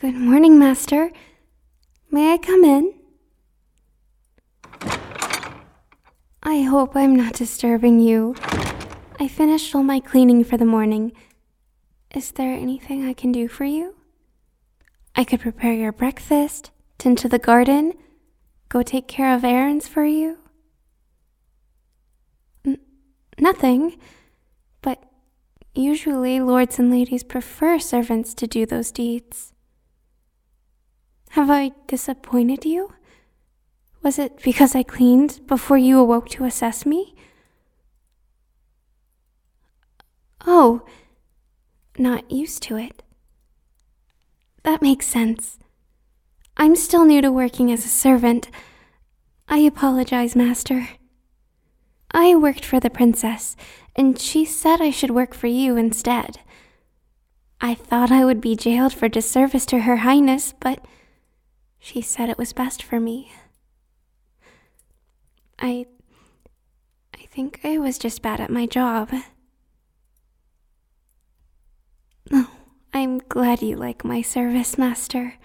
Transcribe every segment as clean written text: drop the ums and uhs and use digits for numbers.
Good morning, Master. May I come in? I hope I'm not disturbing you. I finished all my cleaning for the morning. Is there anything I can do for you? I could prepare your breakfast, tend to the garden, go take care of errands for you. Nothing, but usually lords and ladies prefer servants to do those deeds. Have I disappointed you? Was it because I cleaned before you awoke to assess me? Oh, not used to it. That makes sense. I'm still new to working as a servant. I apologize, Master. I worked for the princess, and she said I should work for you instead. I thought I would be jailed for disservice to Her Highness, but she said it was best for me. I think I was just bad at my job. Oh, I'm glad you like my service, Master.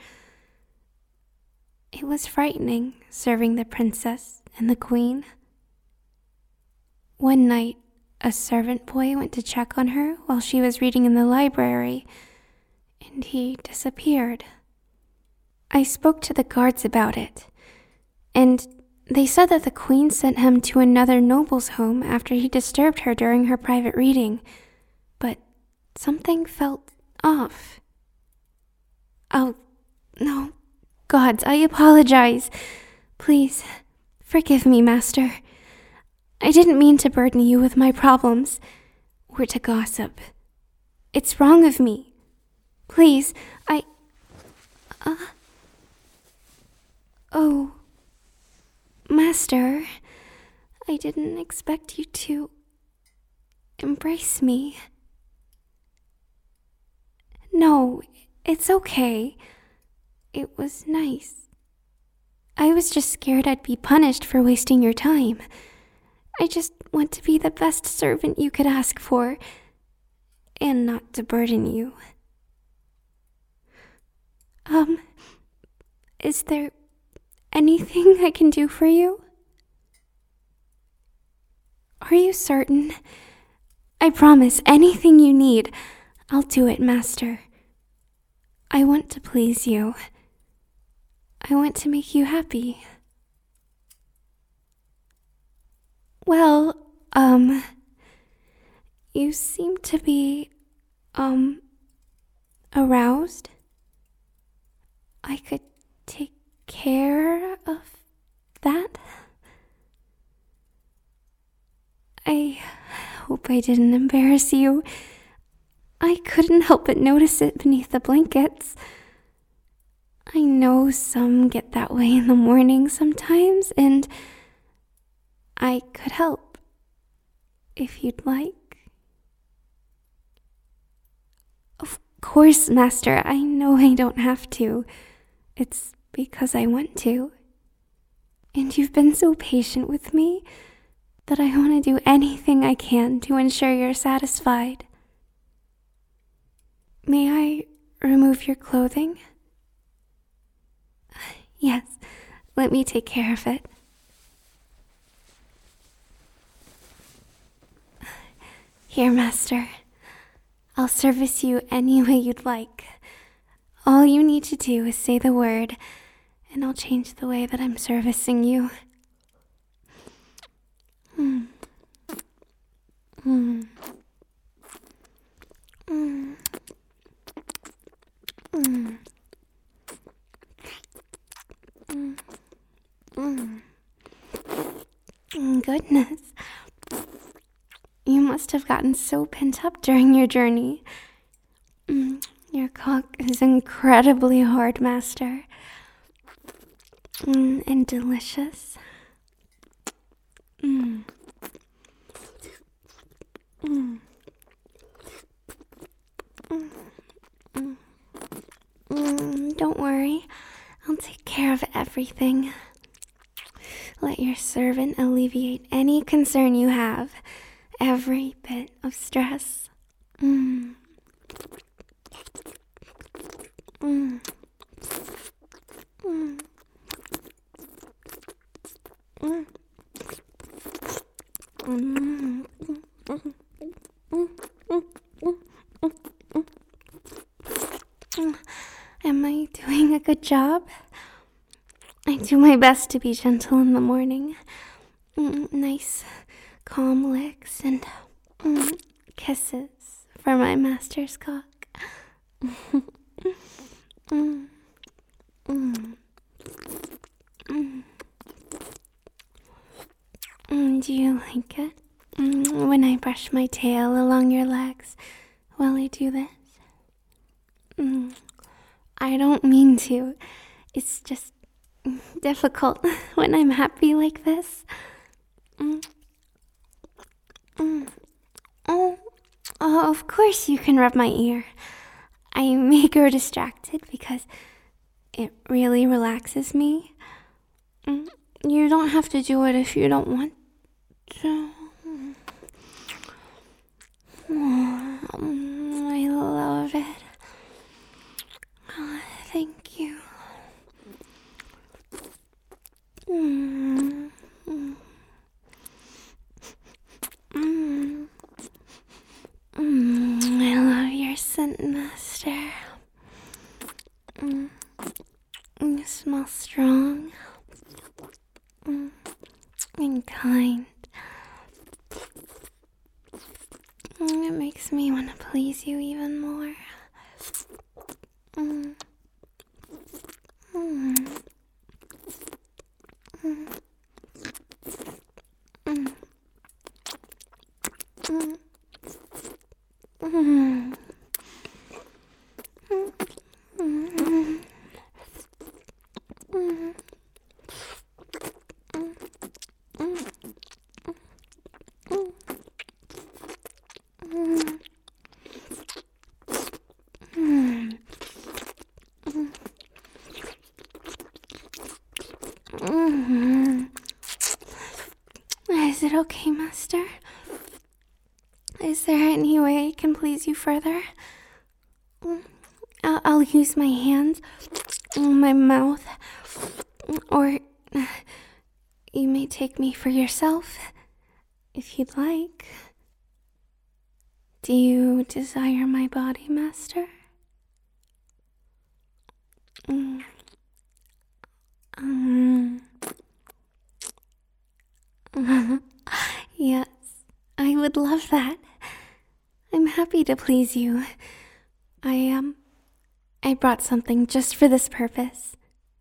It was frightening serving the princess and the queen. One night, a servant boy went to check on her while she was reading in the library, and he disappeared. I spoke to the guards about it, and they said that the queen sent him to another noble's home after he disturbed her during her private reading, but something felt off. Oh, no. Gods, I apologize. Please, forgive me, Master. I didn't mean to burden you with my problems, or to gossip. It's wrong of me. Please, Oh, Master, I didn't expect you to embrace me. No, it's okay. It was nice. I was just scared I'd be punished for wasting your time. I just want to be the best servant you could ask for, and not to burden you. Is there anything I can do for you? Are you certain? I promise, anything you need, I'll do it, Master. I want to please you. I want to make you happy. Well, you seem to be, aroused. I could take care of that. I hope I didn't embarrass you. I couldn't help but notice it beneath the blankets. I know some get that way in the morning sometimes, and I could help, if you'd like. Of course, Master, I know I don't have to. It's because I want to. And you've been so patient with me that I want to do anything I can to ensure you're satisfied. May I remove your clothing? Yes, let me take care of it. Here, Master. I'll service you any way you'd like. All you need to do is say the word, and I'll change the way that I'm servicing you. Goodness. You must have gotten so pent up during your journey. Your cock is incredibly hard, Master. And delicious. Don't worry, I'll take care of everything. Let your servant alleviate any concern you have, every bit of stress. Mm. Mm. Mm. Am I doing a good job? I do my best to be gentle in the morning. Nice, calm licks and kisses for my master's cock. Mm. Mm. Mm. Do you like it? When I brush my tail along your legs while I do this? I don't mean to. It's just difficult when I'm happy like this. Mm. Mm. Oh, of course you can rub my ear. I may grow distracted because it really relaxes me. You don't have to do it if you don't want to. I love it. Oh, thank you. Mm. Mm. Mm. I love your scent, Master. You smell strong and kind. It makes me want to please you even more. Mm. Mm. Mm. Mm. Mm. Mm. Mm. Mm. Is it okay, Master? Is there any way I can please you further? I'll use my hands, my mouth, or you may take me for yourself, if you'd like. Do you desire my body, Master? Mm. Mm. Yes, I would love that. I'm happy to please you. I brought something just for this purpose.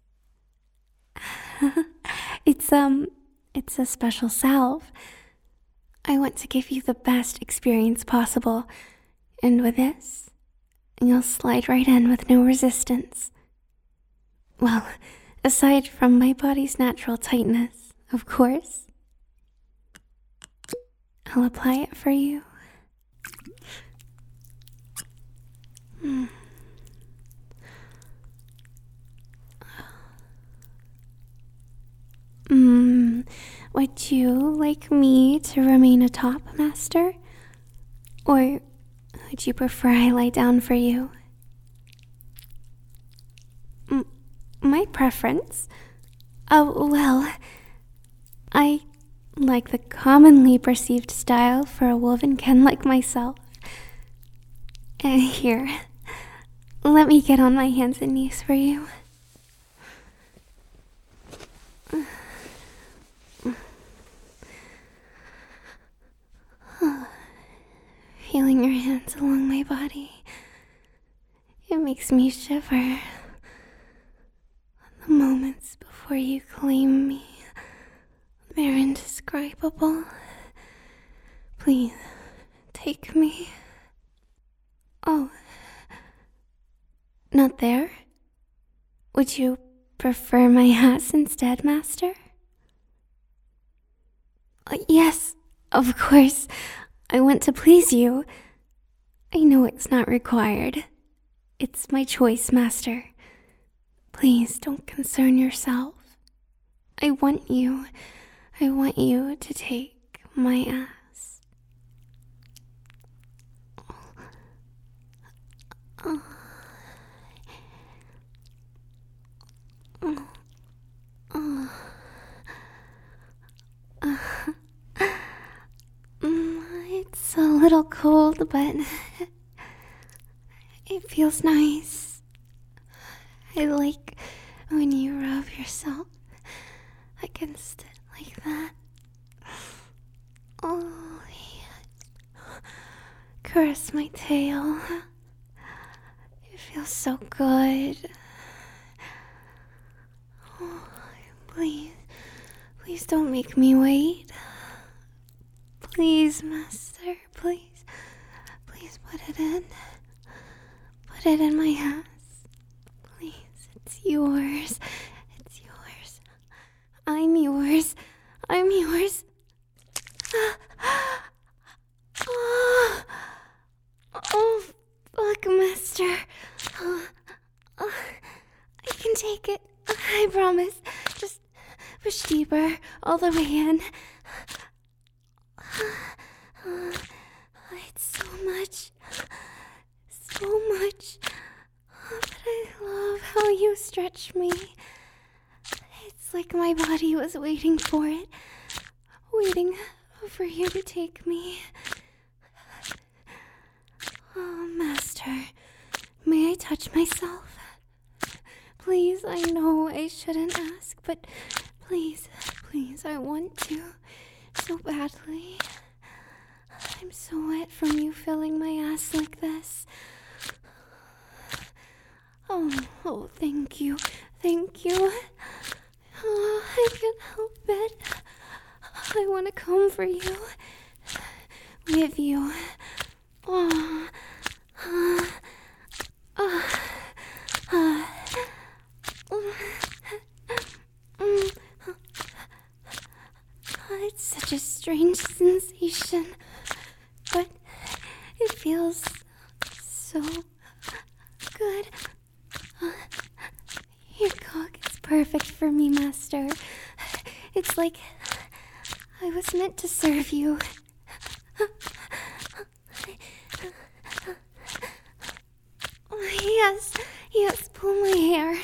It's it's a special salve. I want to give you the best experience possible, and with this, you'll slide right in with no resistance. Well, aside from my body's natural tightness, of course. I'll apply it for you. Would you like me to remain atop, Master? Or would you prefer I lie down for you? My preference? Oh, well, I like the commonly perceived style for a wolvenkin like myself. Here, let me get on my hands and knees for you. Feeling your hands along my body, it makes me shiver. The moments before you claim me, they're indescribable. Please, take me. Oh, not there? Would you prefer my ass instead, Master? Yes, of course. I want to please you. I know it's not required. It's my choice, Master. Please don't concern yourself. I want you to take my ass. It's a little cold, but it feels nice. I like when you rub yourself against it like that. Oh, yeah. Caress my tail. It feels so good. Oh, please don't make me wait. Please, master, please put it in. Put it in my hands. Please, it's yours. It's yours. I'm yours. I'm yours. Oh, fuck, master. I can take it. I promise. Just push deeper, all the way in. It's so much. But I love how you stretch me. It's like my body was waiting for it. Waiting for you to take me. Oh, master, may I touch myself? Please, I know I shouldn't ask, but please, I want to so badly. I'm so wet from you filling my ass like this. Oh, thank you. Oh, I can't help it. I want to come for you. With you. It's such a strange sensation, but it feels so good. Your cock is perfect for me, master. It's like I was meant to serve you. Yes, pull my hair.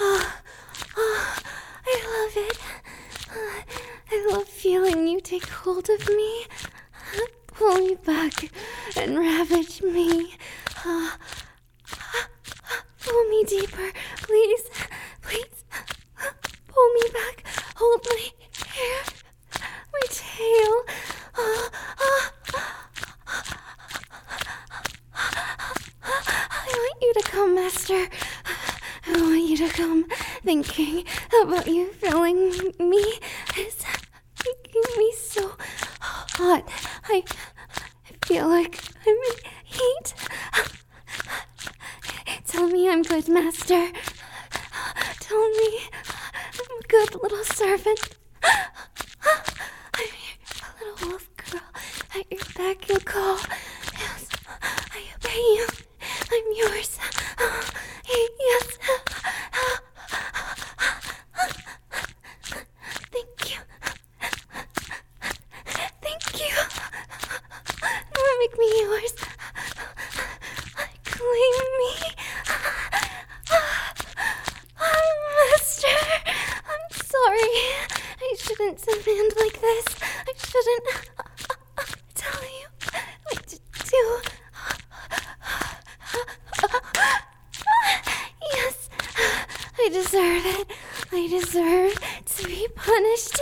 I love it. I love feeling you take hold of me. Pull me back and ravage me. Pull me deeper, please. Pull me back. Hold my hair, my tail. I want you to come, master. I want you to come. Thinking about you filling me is making me so hot. I feel like I'm in heat. Tell me I'm good, master. Tell me I'm a good little servant. I'm a little wolf girl. At your beck and call. Yes, I obey you. I'm yours. Yes. Thank you. Make me yours. Claim me. Master, I'm sorry. I shouldn't demand like this. I shouldn't tell you what to do. Yes, I deserve it. I deserve to be punished.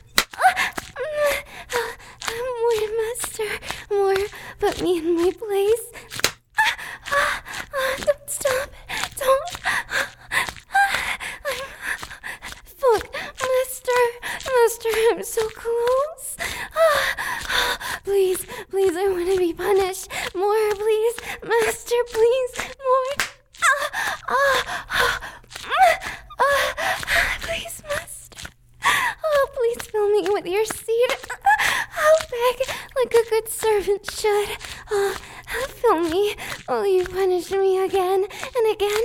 More, master, more. Put me in my place. Don't stop. Don't. Fuck, master, I'm so close. Please, I want to be punished. More, please. Master, please. More. Please, master. Oh, please fill me with your seed. I'll beg like a good servant should. Fill me. Will you punish me again and again?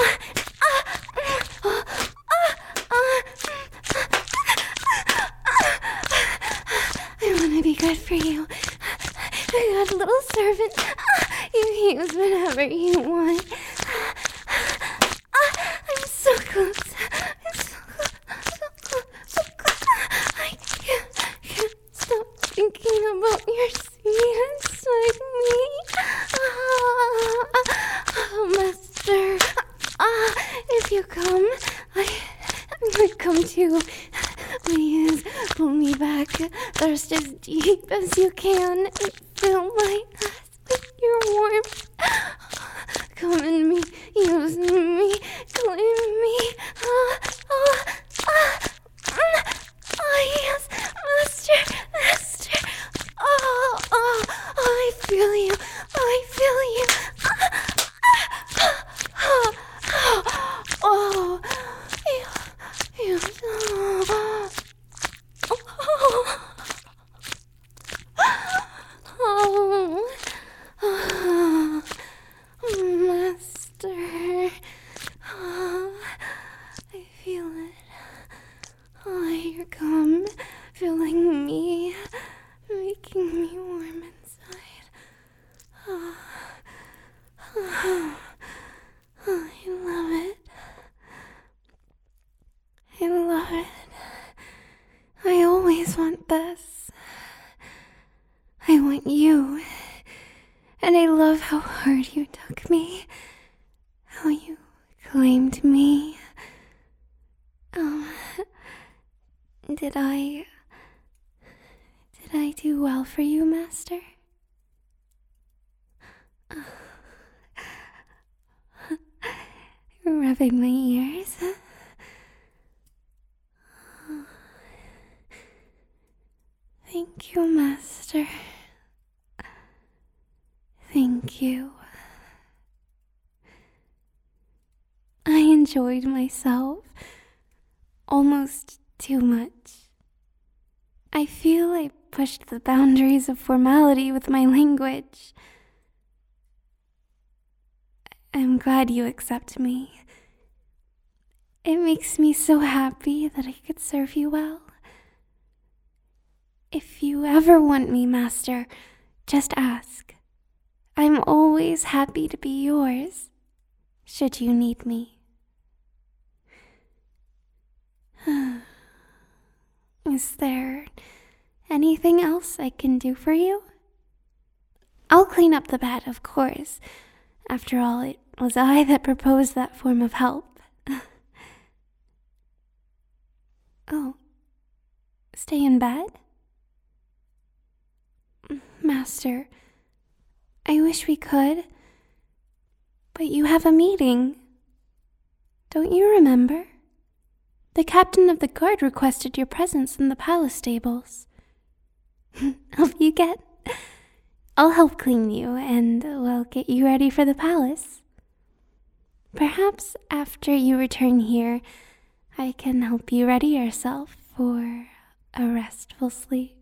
I want to be good for you. A good little servant. You use whatever you want. I'm so close. I can't stop thinking about your sweetness. inside me. Oh, Master, if you come, I would come too. Please pull me back. Thirst as deep as you can and fill my ass with your warmth. Come in me, use me, claim me. Yes, Master. I feel you. Master. I feel it. Here come, filling me, making me warm inside. I love it. I always want this. I want you. And I love how hard you took me. How you claimed me. Did I do well for you, Master? Rubbing my ears. Thank you, Master. Thank you. I enjoyed myself almost too much. I feel I pushed the boundaries of formality with my language. I'm glad you accept me. It makes me so happy that I could serve you well. If you ever want me, Master, just ask. I'm always happy to be yours, should you need me. Is there anything else I can do for you? I'll clean up the bed, of course. After all, it was I that proposed that form of help. Oh, stay in bed? Master, I wish we could, but you have a meeting. Don't you remember? The captain of the guard requested your presence in the palace stables. Help you get? I'll help clean you, and we'll get you ready for the palace. Perhaps after you return here, I can help you ready yourself for a restful sleep.